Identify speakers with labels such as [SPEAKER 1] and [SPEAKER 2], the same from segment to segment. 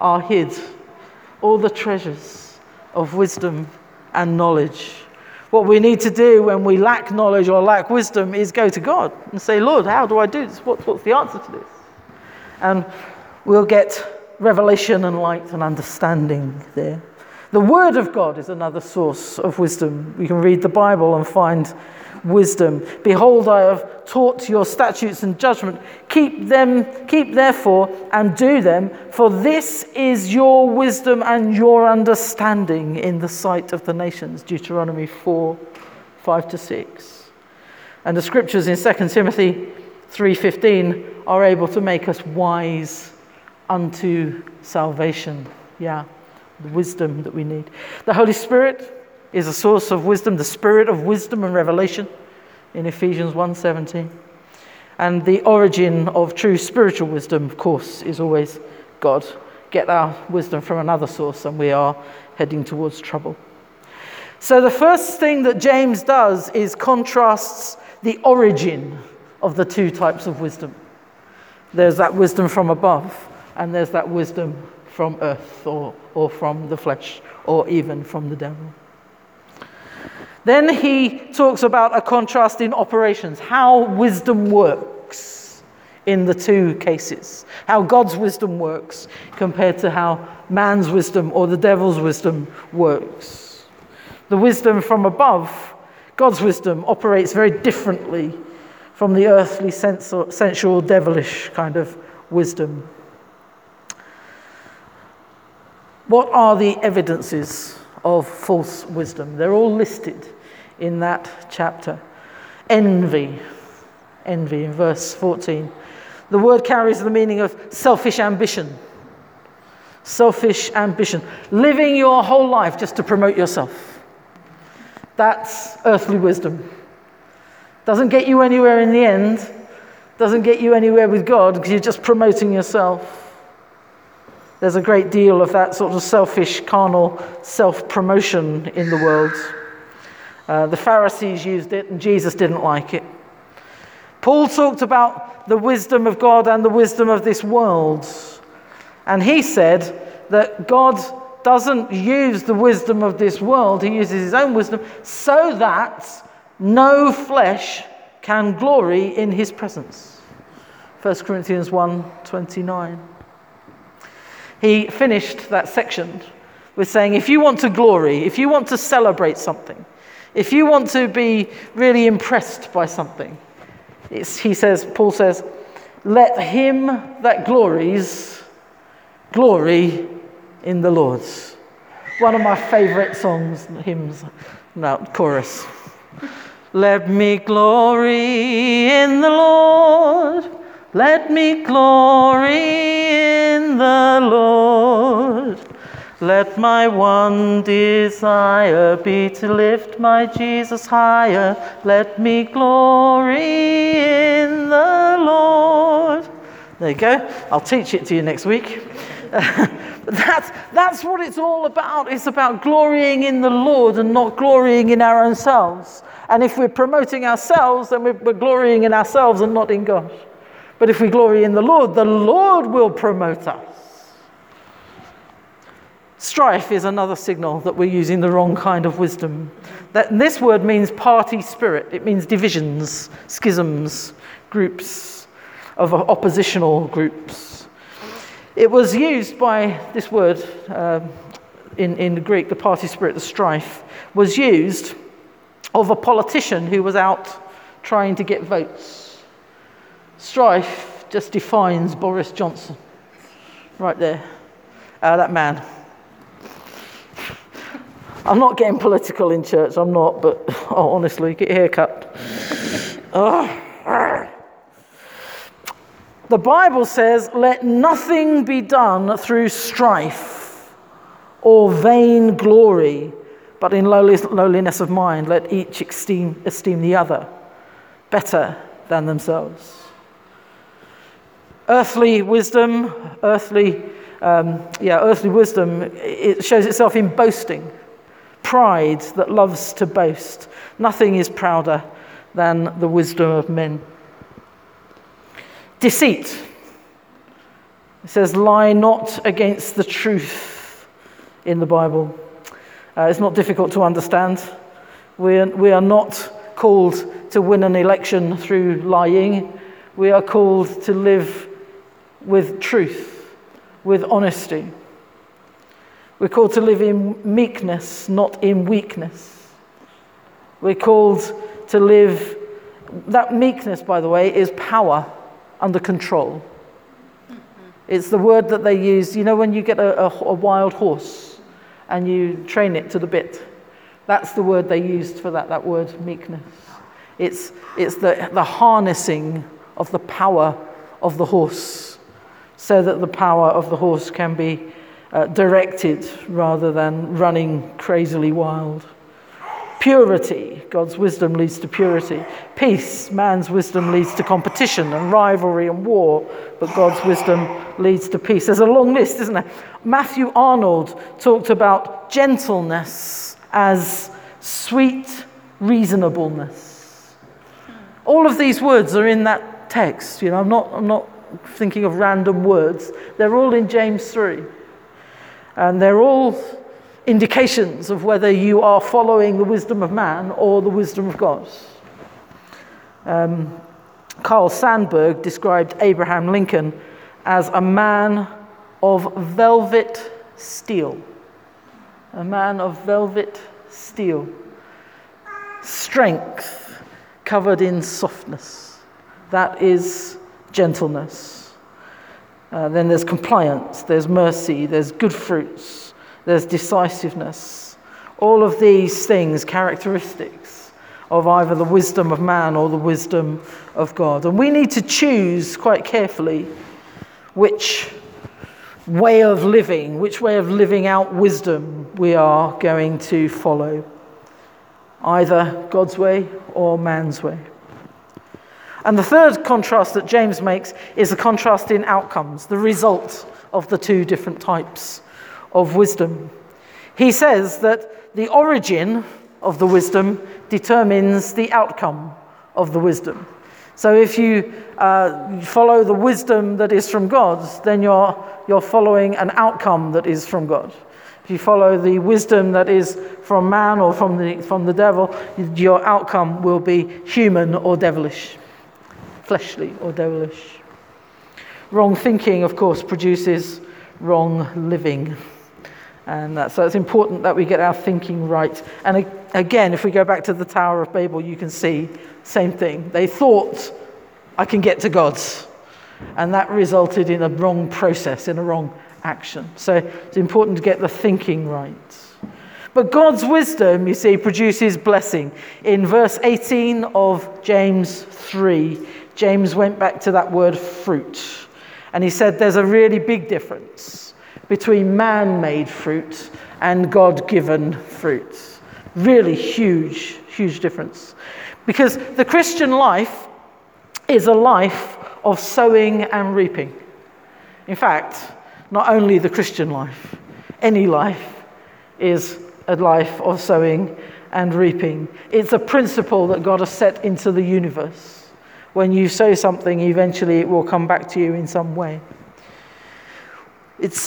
[SPEAKER 1] are hid all the treasures of wisdom and knowledge. What we need to do when we lack knowledge or lack wisdom is go to God and say, Lord, how do I do this? What's the answer to this? And we'll get revelation and light and understanding there. The Word of God is another source of wisdom. We can read the Bible and find wisdom. Behold, I have taught your statutes and judgment. Keep therefore and do them, for this is your wisdom and your understanding in the sight of the nations. Deuteronomy 4, 5-6. And the scriptures in 2 Timothy 3:15 are able to make us wise unto salvation. Yeah, the wisdom that we need. The Holy Spirit is a source of wisdom, the spirit of wisdom and revelation in Ephesians 1:17. And the origin of true spiritual wisdom, of course, is always God. Get our wisdom from another source and we are heading towards trouble. So the first thing that James does is contrasts the origin of the two types of wisdom. There's that wisdom from above, and there's that wisdom from earth or from the flesh, or even from the devil. Then he talks about a contrast in operations, how wisdom works in the two cases, how God's wisdom works compared to how man's wisdom or the devil's wisdom works. The wisdom from above, God's wisdom, operates very differently from the earthly, sensual, devilish kind of wisdom. What are the evidences of false wisdom? They're all listed in that chapter. Envy in verse 14. The word carries the meaning of selfish ambition. Selfish ambition. Living your whole life just to promote yourself. That's earthly wisdom. Doesn't get you anywhere in the end. Doesn't get you anywhere with God because you're just promoting yourself. There's a great deal of that sort of selfish, carnal self-promotion in the world. The Pharisees used it and Jesus didn't like it. Paul talked about the wisdom of God and the wisdom of this world. And he said that God doesn't use the wisdom of this world. He uses his own wisdom so that no flesh can glory in his presence. 1 Corinthians 1:29. He finished that section with saying, if you want to glory, if you want to celebrate something, if you want to be really impressed by something, Paul says, let him that glories, glory in the Lord. One of my favorite songs, chorus. Let me glory in the Lord. Let me glory in the Lord. Let my one desire be to lift my Jesus higher. Let me glory in the Lord. There you go. I'll teach it to you next week. That's what it's all about. It's about glorying in the Lord and not glorying in our own selves. And if we're promoting ourselves, then we're glorying in ourselves and not in God. But if we glory in the Lord will promote us. Strife is another signal that we're using the wrong kind of wisdom. This word means party spirit. It means divisions, schisms, groups of oppositional groups. It was used by this word in the Greek, the party spirit, the strife, was used of a politician who was out trying to get votes. Strife just defines Boris Johnson. Right there. That man. I'm not getting political in church, I'm not, but honestly, get your hair cut. The Bible says, let nothing be done through strife or vain glory, but in lowliness of mind, let each esteem the other better than themselves. Earthly wisdom, it shows itself in boasting. Pride that loves to boast. Nothing is prouder than the wisdom of men. Deceit. It says, lie not against the truth in the Bible. It's not difficult to understand. We are not called to win an election through lying. We are called to live with truth, with honesty. We're called to live in meekness, not in weakness. We're called to live. That meekness, by the way, is power under control. It's the word that they use, when you get a wild horse and you train it to the bit. That's the word they used for that word meekness. It's the harnessing of the power of the horse so that the power of the horse can be directed rather than running crazily wild. Purity, God's wisdom leads to purity. Peace, man's wisdom leads to competition and rivalry and war, but God's wisdom leads to peace. There's a long list, isn't there? Matthew Arnold talked about gentleness as sweet reasonableness. All of these words are in that text. I'm not thinking of random words. They're all in James 3. And they're all indications of whether you are following the wisdom of man or the wisdom of God. Carl Sandburg described Abraham Lincoln as a man of velvet steel. A man of velvet steel. Strength covered in softness. That is gentleness. Then there's compliance, there's mercy, there's good fruits, there's decisiveness. All of these things, characteristics of either the wisdom of man or the wisdom of God. And we need to choose quite carefully which way of living out wisdom we are going to follow. Either God's way or man's way. And the third contrast that James makes is a contrast in outcomes, the result of the two different types of wisdom. He says that the origin of the wisdom determines the outcome of the wisdom. So if you follow the wisdom that is from God, then you're following an outcome that is from God. If you follow the wisdom that is from man or from the devil, your outcome will be human or devilish. Fleshly or devilish. Wrong thinking, of course, produces wrong living. And so it's important that we get our thinking right. And again, if we go back to the Tower of Babel, you can see same thing. They thought, I can get to God. And that resulted in a wrong process, in a wrong action. So it's important to get the thinking right. But God's wisdom, you see, produces blessing. In verse 18 of James 3, James went back to that word fruit. And he said there's a really big difference between man-made fruit and God-given fruit. Really huge, huge difference. Because the Christian life is a life of sowing and reaping. In fact, not only the Christian life, any life is a life of sowing and reaping. It's a principle that God has set into the universe. When you sow something, eventually it will come back to you in some way. It's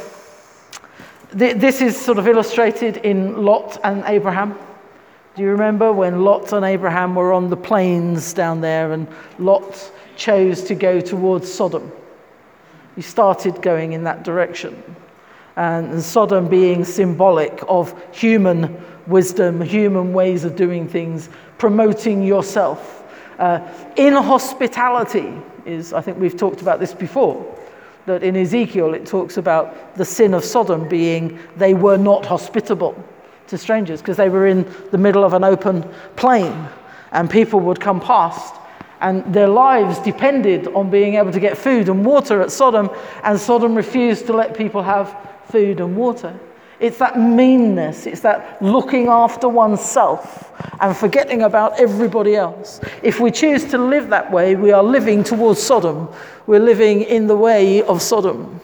[SPEAKER 1] this is sort of illustrated in Lot and Abraham. Do you remember when Lot and Abraham were on the plains down there and Lot chose to go towards Sodom? He started going in that direction. And Sodom being symbolic of human wisdom, human ways of doing things, promoting yourself. Inhospitality is, I think we've talked about this before, that in Ezekiel it talks about the sin of Sodom being they were not hospitable to strangers because they were in the middle of an open plain and people would come past and their lives depended on being able to get food and water at Sodom, and Sodom refused to let people have food and water. It's that meanness, it's that looking after oneself and forgetting about everybody else. If we choose to live that way, we are living towards Sodom. We're living in the way of Sodom.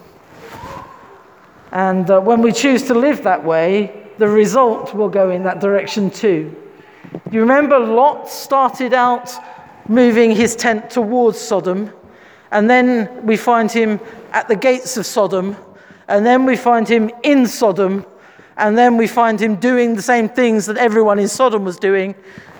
[SPEAKER 1] And when we choose to live that way, the result will go in that direction too. You remember Lot started out moving his tent towards Sodom, and then we find him at the gates of Sodom, and then we find him in Sodom, and then we find him doing the same things that everyone in Sodom was doing.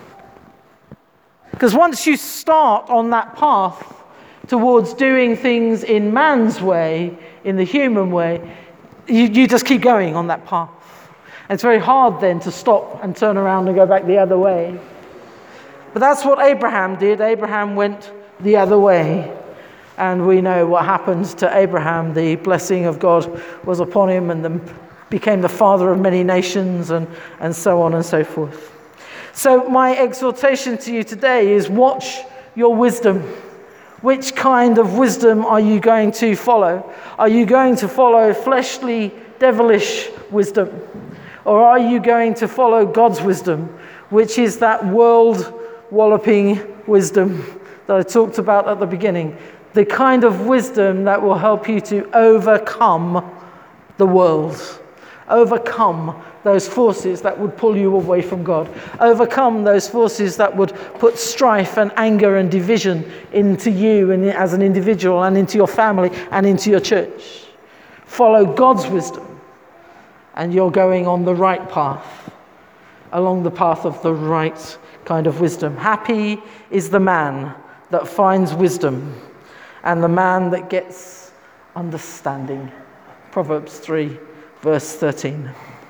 [SPEAKER 1] Because once you start on that path towards doing things in man's way, in the human way, you just keep going on that path. And it's very hard then to stop and turn around and go back the other way. But that's what Abraham did. Abraham went the other way. And we know what happened to Abraham. The blessing of God was upon him and became the father of many nations and so on and so forth. So my exhortation to you today is watch your wisdom. Which kind of wisdom are you going to follow? Are you going to follow fleshly, devilish wisdom? Or are you going to follow God's wisdom, which is that world-walloping wisdom that I talked about at the beginning? The kind of wisdom that will help you to overcome the world, overcome those forces that would pull you away from God, overcome those forces that would put strife and anger and division into you and as an individual and into your family and into your church. Follow God's wisdom, and you're going on the right path, along the path of the right kind of wisdom. Happy is the man that finds wisdom, and the man that gets understanding. Proverbs 3, verse 13.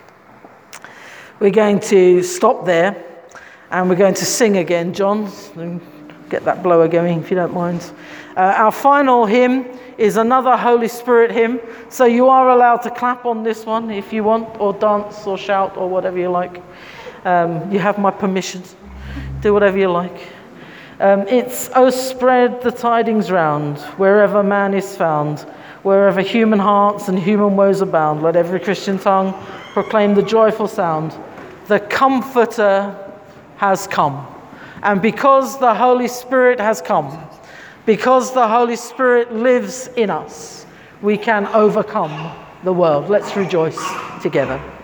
[SPEAKER 1] We're going to stop there, and we're going to sing again. John, get that blower going if you don't mind. Our final hymn is another Holy Spirit hymn, so you are allowed to clap on this one if you want, or dance or shout or whatever you like. You have my permission. Do whatever you like. It's "Oh, spread the tidings round, wherever man is found, wherever human hearts and human woes abound. Let every Christian tongue proclaim the joyful sound. The Comforter has come." And because the Holy Spirit has come, because the Holy Spirit lives in us, we can overcome the world. Let's rejoice together.